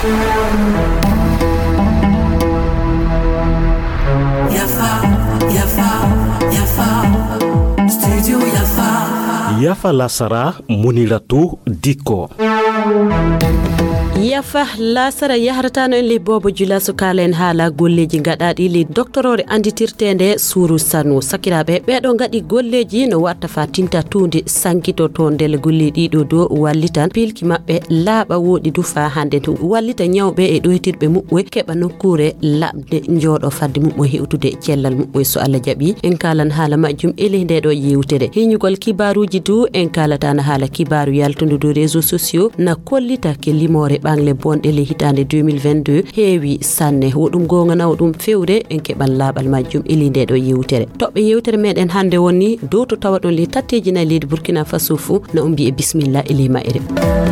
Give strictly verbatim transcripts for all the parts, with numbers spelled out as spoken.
Yafa Lasara Muniratu Diko. Yafa Lasara yaharatano en le bobo julasu kalen hala golleji gadadi le doctorore anditirtende suru sanu sakirabe be do ngadi golleji no watta fatinta tunde sankito to del golledi do do wallitan pilki mabbe laaba wodi du fa hande to wallita nyawbe e doytirbe mubbe keba nokkure labde njodo fadde mubbe hewtude cellal mubbe so alla jabi en kalan hala majjum ele de do yewtede hinyugol kibaruji du en kalata na hala kibaru yaltundu do réseaux sociaux na kollita ke limore bangle bonde le hitande deux mille vingt-deux heewi sanne wodum gonga na wodum fewde en keban labal majjum ilinde do yewtere tobbe yewtere meden hande woni do to tawadon li tatteji na leydi Burkina Faso fu na umbi e bismillah ilima ere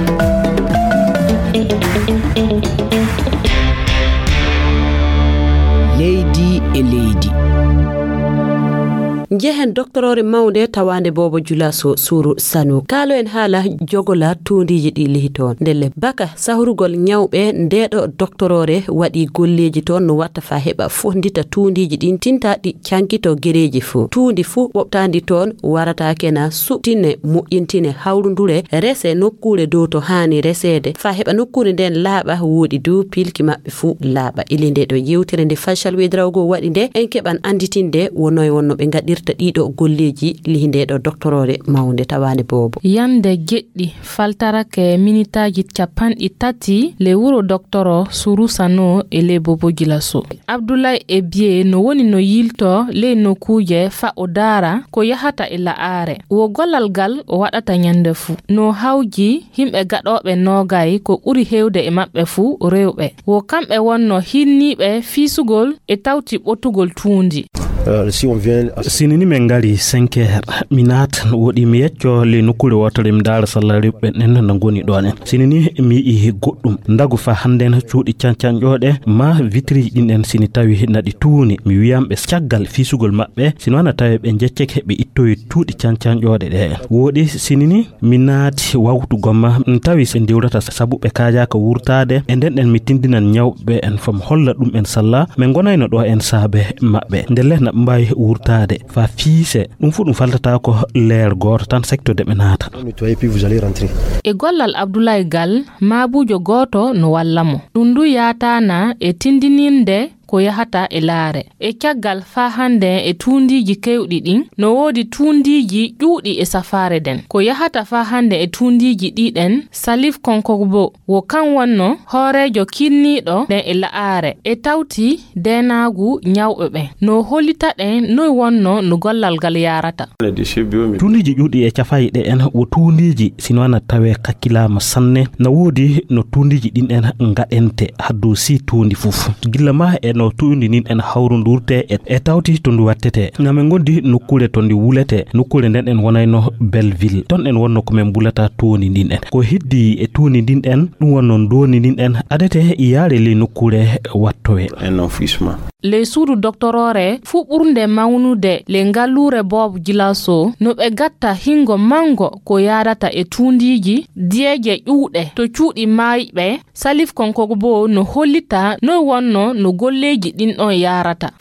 leydi e leydi jehen doctorore mawnde tawande bobo julaso suru sanu kalo en hala jogola tondiji di lihiton delle baka sahurugol nyawbe ndedo doctorore wadi golleji ton no watta fa heba fondita tondiji din tinta di cankito gereji fu tundi fu wobtandi ton warata kena subtine mo'intine hawrundure rese nokkure do to hani resede fa heba nokkure den laaba wodi du pilki mabbe fu laaba ilinde do yewtere de fashal wedrawgo wadi de en keban anditinde wonoy wonno be ngadirta dido golleji lihinde do doctorore mawnde tawande bobo yande geddi faltara ke minitaji capandi tati le wuro doctoro suru sano e le bobo gilaso Abdoulaye Ebie no woni no yilto le no kuje fa odara ko yahata e la are wo golal gal o wadata nyande fu no hawji himbe gadobe nogay ko uri hewde e mabbe fu rewbe wo kambe wonno hinnibe fisugol e tawti botugol tuundi. Uh, si on vient sinini mengali cinq heures minat wodi mi yeccio le nokure wotore mi dara salari be nen na ngoni done sinini mi i goddum ndagu fa handen cuudi cancanjode ma vitri din en sini tawi nadi tuuni mi wiyambe ciaggal fisugol mabbe sinwana tawi be jecceke hebe ittoyi tuudi cancanjode de wodi sinini minati wawtu gomma tawi se diwrata sabube kaaja ko wurtade e den den mi tindinan nyawbe en fam holla dum en salla me gonayno do en saabe mabbe ndelle mbay wurtade fa fiise dum fu dum faltata ko leer goto tan secteur de benata nettoyer puis vous allez rentrer e gollal Abdoulaye Gal mabujo goto no wallamo dundu yatana e tindininde ko yahata e laare e caggal fa hande e tundiji kewdi din no wodi tundiji juudi e safare den ko yahata fa hande e tundiji diden Salif Konkogbo wo kan wonno horejo kinnido den e laare e tawti denagu nyawbe no holita den no wonno no gollal gal yarata tundiji juudi e cafay de en wo tundiji sinwana tawe kakkilama sanne no wodi no tundiji din en ngadente haddu si tundi fufu gillama e no tuundi nin en hawrundurte e tawti to ndu wattete ngam gondi nokkure to ndi wulete nokkure den en wonayno Belleville ton en wonno ko men bulata tuundi nin en ko hiddi e tuundi din en dum wonno doni nin en adete yaare le nokkure wattowe un enfouissement le suudu doctorore fu burnde mawnude le ngallure bob gilaso no be gatta hingo mango ko yarata e tundiji dieje juude to cuudi maybe Salif Konkogbo no hollita no wonno no golleji din on yarata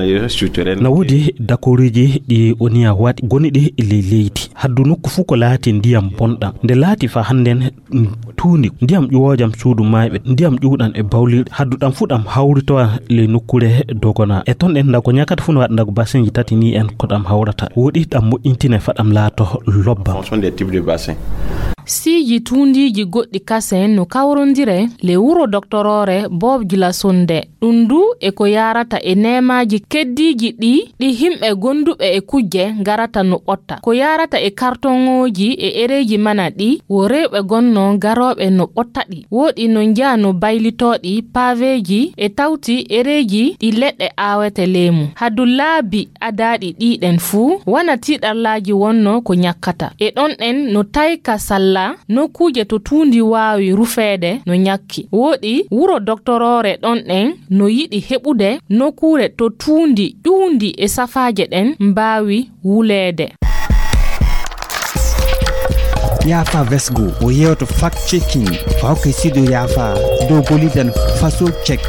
na wodi dakoriji di onia wadi gonidi le leyti haddu nokku fu ko laati ndiyam bonda nde laati fa handen tuuni ndiyam ƴuwojam suudu maybe ndiyam ƴuudan e bawli haddu dam fudam hawrito le nokkure dogona e ton en ndako nyakata fu no wad ndago basenji tati ni en ko dam hawrata wodi dam mo intine fadam laato lobba fonction des types de bassin si ji tundiji goddi kasen no kawrondire le wuro doctorore bob gilasonde dundu e ko yarata e nemaji keddiji di di himbe gondube e kujje garata no otta ko yarata e kartongoji e ereji manadi wo rewbe gonno garobe no otta di wodi no njaano baylitodi paveji e tawti ereji di ledde awete lemu hadullabi adadi di den fu wana tidarlaji wonno ko nyakata e don en no tayka salla no kuje to tundi waawi rufede no nyakki wodi wuro doctorore don den no yidi hebude no kure to tundi ƴuundi e safaaje den mbaawi wulede yafa vesgo o yeto fact checking faw kay sido yafa do golidan faso check.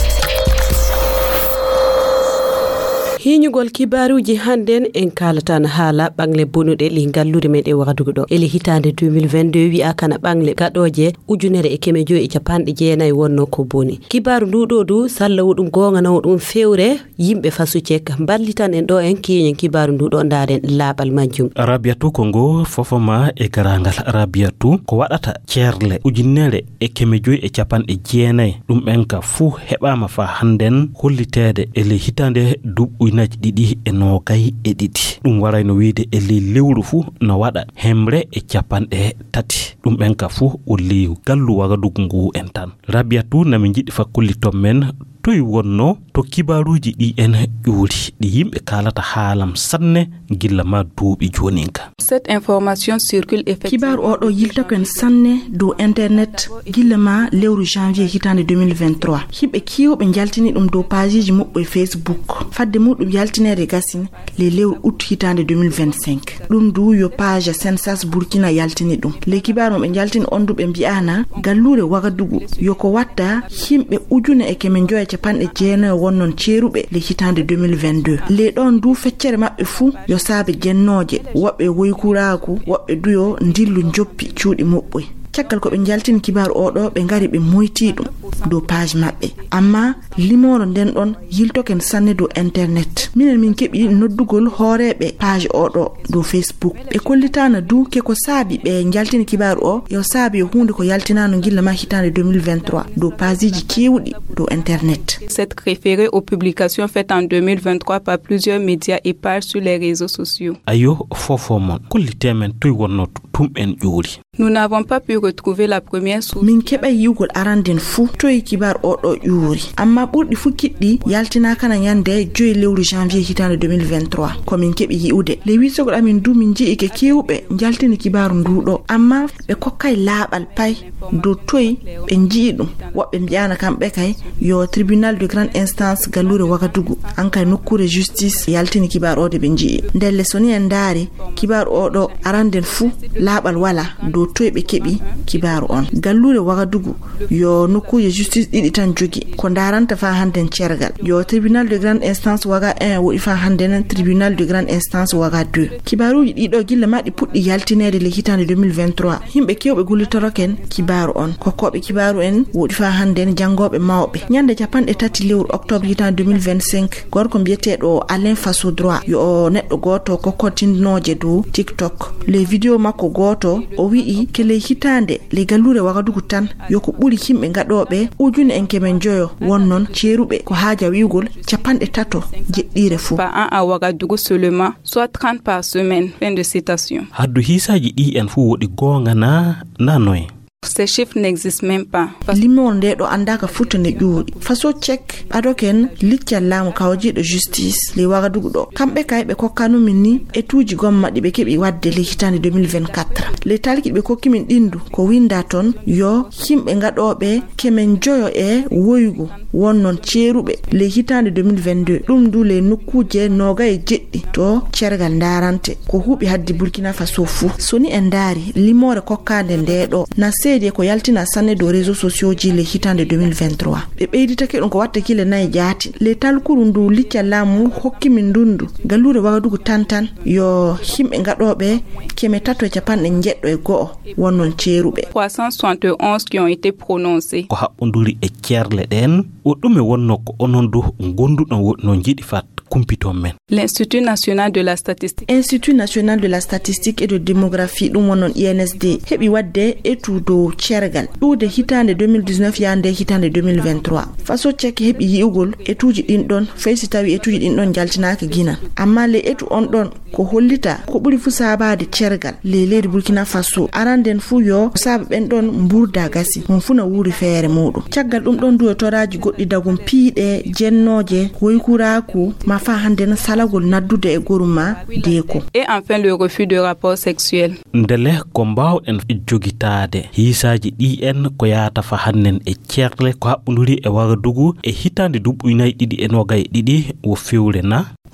hiñugol kibaruji handen en kalatan hala bangle bonude li gallude men e wagadugo do ele hitande deux mille vingt-deux wi akana bangle gadoje ujunere e keme joyi e capande jeenay wonno ko boni kibaru ndudo du sallawu dum gonga naw dum fewre yimbe fasu cek ballitan en do en kiyen kibaru ndudo ndaden labal majjum arabiatu kongo fofoma e garangal arabiatu ko wadata cerle ujunere e keme joyi e capande jeenay dum enka fu hebama fa handen hollitede ele hitande dubbu naji didi e no kay e didi dum waray no wiide e li lewru fu no wada hembre e capande tati dum benka fu o liw gallu waga dugungu en tan rabiatu na mi jidi fakkulli tommen toy wonno to kibaruji di en yuri di yimbe kalata halam sanne gilla ma duubi joninka. Cette information circule effectivement. Kibar odo yilta ken sanne do internet gilla ma lewru janvier hitande deux mille vingt-trois himbe kiwo be jaltini dum do page ji mobbe Facebook fadde mudum yaltinere gasin le lewru août hitande deux mille vingt-cinq dum du yo page Sensas Burkina yaltini dum le kibar mo be jaltini on dube biana gallure wagadugu yoko watta himbe ujune e kemen joye pande jeena wonnon ceerube le hitande deux mille vingt-deux le don du feccere mabbe fu yo saabe jennoje wobbe woykuraku wobbe duyo ndillu njoppi cuudi mobboy cakal ko be jaltin kibar odo be ngari be moyti dum do page mabbe amma limoro den don yiltoken sanne do internet minen min kebi noddugol hoorebe page odo do Facebook be kollitana du ke ko saabi be jaltin kibar o yo saabi hunde ko yaltinano gilla ma hitande deux mille vingt-trois do page ji kewdi do internet. Cette référée aux publications faites en deux mille vingt-trois par plusieurs médias et pages sur les réseaux sociaux. Ayo fofomon kollitemen toy wonno tum en juri. Nous n'avons pas pu retrouver la première source. Min keba yugol aranden fu toy kibar odo yuri amma burdi fu kiddi yaltina kana yande joy lewru janvier hitande deux mille vingt-trois ko min kebi yiude le wisogol amin du min ji ke kewbe jaltini kibaru ndudo amma be kokkay labal pay do toy be jiidum wobbe mbiana kambe kay yo tribunal de grande instance gallure wagadugu ankay nokkure justice yaltini kibar ode be jii ndelle soni en daari kibar odo aranden fu labal wala do toy be kebi kibaru on gallure wagadugu yo nokkuje justice didi tan jogi ko daranta fa handen cergal yo tribunal de grande instance waga un wo fa handen tribunal de grande instance waga deux kibaruji dido gilla madi puddi yaltinede le hitande deux mille vingt-trois himbe kewbe gullitoroken kibaru on kokkobe kibaru en wodi fa handen jangobe mawbe nyande japande tati lewru octobre hitande deux mille vingt-cinq gorko biyetedo Alain Faso droit yo neddo goto kokkotindinoje do TikTok le video makko goto o wi ke le hitande le gallure wagadugu tan yoko buri himbe gadobe ujune en kemen joyo wonnon ceerube ko haaja wiugol capande tato jeddire fu par an a wagadugu seulement soit trente par semaine. Fin de citation. Haddu hisaji di en fu wodi gonga na nanoy. Ces chiffres n'existent même pas. Limon de do andaka futane juudi faso check adoken licca lamu kawji de justice le wagadugu do kambe kaybe kokkanu minni etuji gomma dibe kebi wadde le hitande deux mille vingt-quatre le talki be kokki min dindu ko winda ton yo himbe ngadobe kemen joyo e woyugo wonnon ceerube le hitande deux mille vingt-deux dum du le nukkuje noga e jeddi to cergal darante ko hubi haddi Burkina Faso fu soni en dari limore kokkande ndedo na de ko yaltina sanne do réseaux sociaux ji le hitande deux mille vingt-trois be beydita ke don ko watta kile nay jaati le talkuru ndu licca lamu hokki min dundu gallure wagadugu tantan yo himbe ngadobe keme tato capande jeddo e go wonnon ceerube trois cent soixante et onze qui ont été prononcés ko habbonduri e cerle den o dume wonno ko onon du gondu no jidi fat kumpito men. L'Institut national de la statistique Institut national de la statistique et de démographie dum wonon I N S D hebi wadde etudo cergal dude hitande deux mille dix-neuf yande hitande deux mille vingt-trois faso check hebi yiugol etuji din don faysi tawi etuji din don jaltinaka gina amma le etu on don ko hollita ko buri fu sabade cergal le leydi Burkina Faso aranden fu yo sabe ben don mburda gasi mon funa wuri feere mudum caggal dum don duyo toraji goddi dagum piide jennoje woykuraku ma fa handen salagol naddude e goruma deko. Et enfin le refus de rapport sexuel. Ndele ko mbawden jogitaade hisaji di en ko yaata fa hannen e cerle ko habbunduri e wagadugu e hitande dubbu nay didi e nogay didi wo fewle na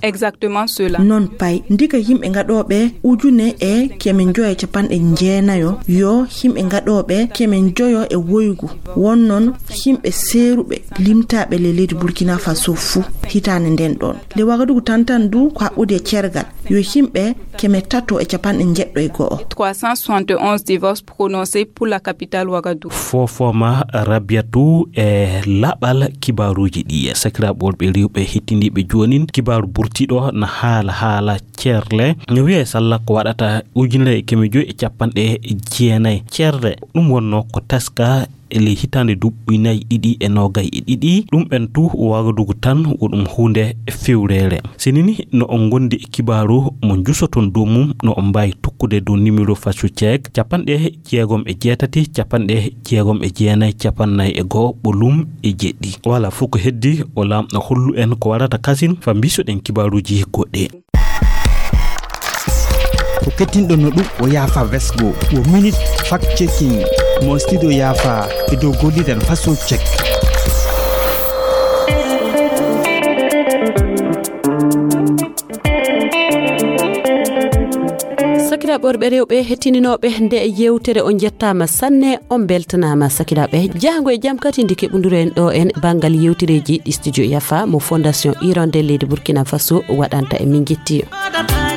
exactement cela. Non pay ndika himɓe gaɗoɓe ujune e kemen joyo e capanɗe jeenayo yo himɓe gaɗoɓe kemen joyo e woygu wonnon himɓe seeruɓe limtaɓe le leydi Burkina Faso fou hitande nden ɗon le Wagadugu tantan du ko haɓɓude e cergal yo himɓe keme tato e capanɗe jeɗɗo e go'o trois cent soixante et onze divorces prononcés pour la capitale Ouagadougou. Fofoma Rabiatou e laɓal kibaruji ɗi e sakiraɓol ɓe riwɓe hittindiɓe jonin kibaru burtiɗo na haala haala cerle no wiye salla ko waɗata ujunere keme joyi e capanɗe jeenayi cerle ɗum wonno ko taska ele hitande duɓɓinayi ɗiɗi e nogay e ɗiɗi ɗum ɓen tu Wagadugu tan woɗum hunde fewrere sinini no on gondi kibaru mo jusoton dow mum no on mbawi tukkude dow numéro fasu ceek capanɗe jeegom e jeetati capanɗe jeegom e jeenayi capannayyi e goho ɓolum e jeɗɗi wala fof ko heddi o lamɗo hollu en ko waɗata kasin fa mbisoɗen kibaruji goɗɗe. ko kettinɗo no ɗum o yaafa vesgo o minute fact checking mo studio yaafa e dow gollidan façon check. sakiraɓe worɓe rewɓe hettininoɓe nde yewtere on jettama sanne on beltanama sakiraɓe jahango e jaam kadi nde keɓodiri en ɗo en banggal yewtereji ɗi studio Yafa mo fondation Hirondelle leydi Burkina Faso waɗanta e min jetti.